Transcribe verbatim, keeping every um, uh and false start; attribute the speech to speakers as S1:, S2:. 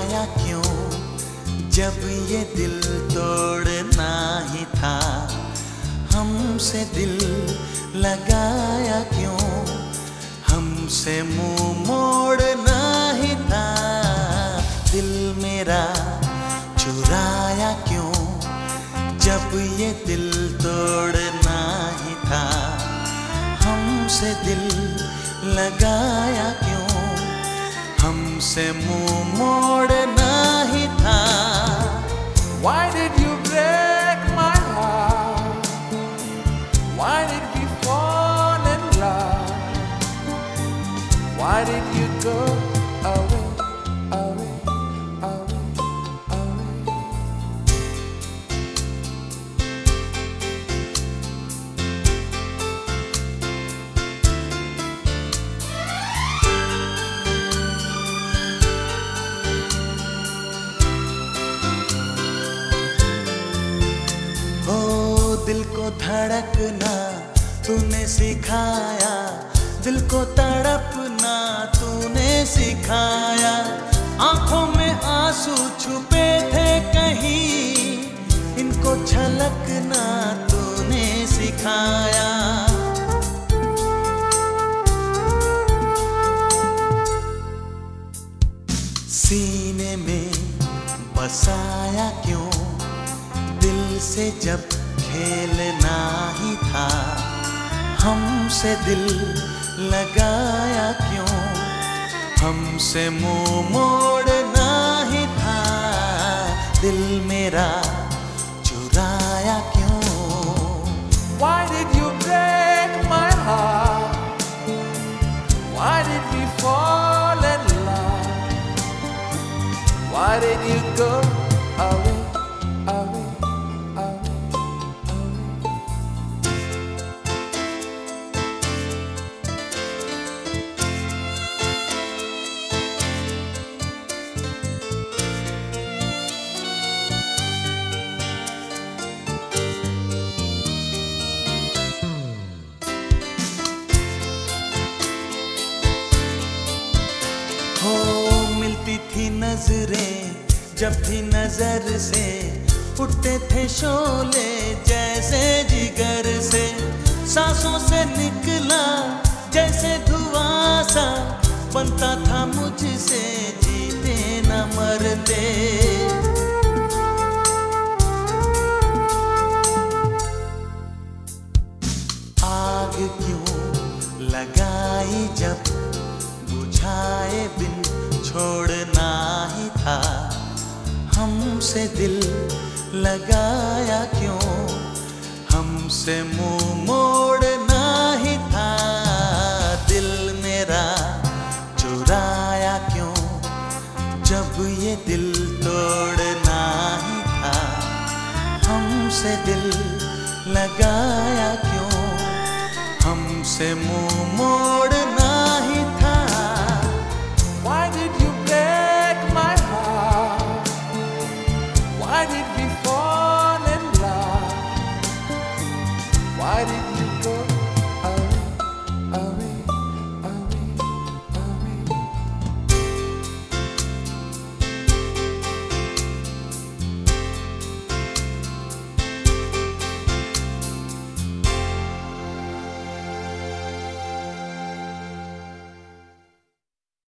S1: चुराया क्यों जब ये दिल तोड़ना ही था। हमसे दिल लगाया क्यों, हमसे मुंह मोड़ना ही था। दिल मेरा चुराया क्यों जब ये दिल तोड़ना ही था। हमसे दिल लगाया क्यों, हमसे मुंह मोड़ना ही था।
S2: Why did you break my heart? Why did we fall in love? Why did you go away, away, away, away?
S1: दिल को धड़कना तूने सिखाया, दिल को तड़पना तूने सिखाया। आंखों में आंसू छुपे थे कहीं, इनको छलकना तूने सिखाया। सीने में बसाया क्यों दिल से जब खेलना ही था। हमसे दिल लगाया क्यों, हमसे मुंह मोड़ना ही था। दिल मेरा चुराया क्यों।
S2: Why did you break my heart? Why did we fall in love? Why did you go away, away?
S1: हो मिलती थी नजरें जब भी नजर से, उठते थे शोले जैसे जिगर से। सांसों से निकला जैसे धुआं सा, बनता था मुझसे जीते न मरते। आग क्यों लगाई जब बुझाए बिन छोड़ना ही था। हमसे दिल लगाया क्यों, हमसे मुंह मोड़ना ही था। दिल मेरा चुराया क्यों जब ये दिल तोड़ना ही था। हमसे दिल लगाया क्यों, हमसे मुंह मोड़ना ही था।
S2: Why did you break my heart? Why did we fall in love? Why did